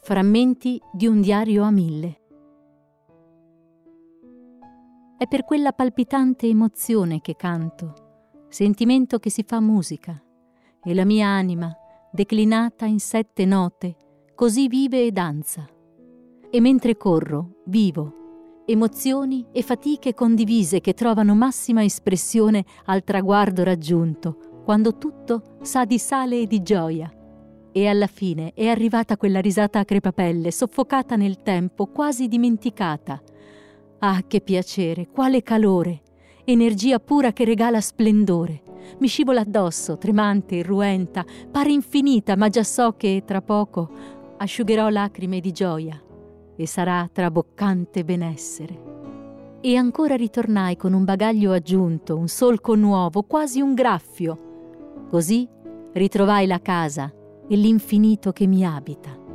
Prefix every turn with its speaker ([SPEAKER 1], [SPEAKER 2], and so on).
[SPEAKER 1] Frammenti di un diario a 1000. È per quella palpitante emozione che canto, sentimento che si fa musica, e la mia anima, declinata in 7 note, così vive e danza. E mentre corro, vivo, emozioni e fatiche condivise che trovano massima espressione al traguardo raggiunto, quando tutto sa di sale e di gioia. E alla fine è arrivata quella risata a crepapelle, soffocata nel tempo, quasi dimenticata. Ah, che piacere, quale calore! Energia pura che regala splendore. Mi scivola addosso, tremante, irruenta, pare infinita, ma già so che tra poco asciugherò lacrime di gioia e sarà traboccante benessere. E ancora ritornai con un bagaglio aggiunto, un solco nuovo, quasi un graffio. Così ritrovai la casa e l'infinito che mi abita.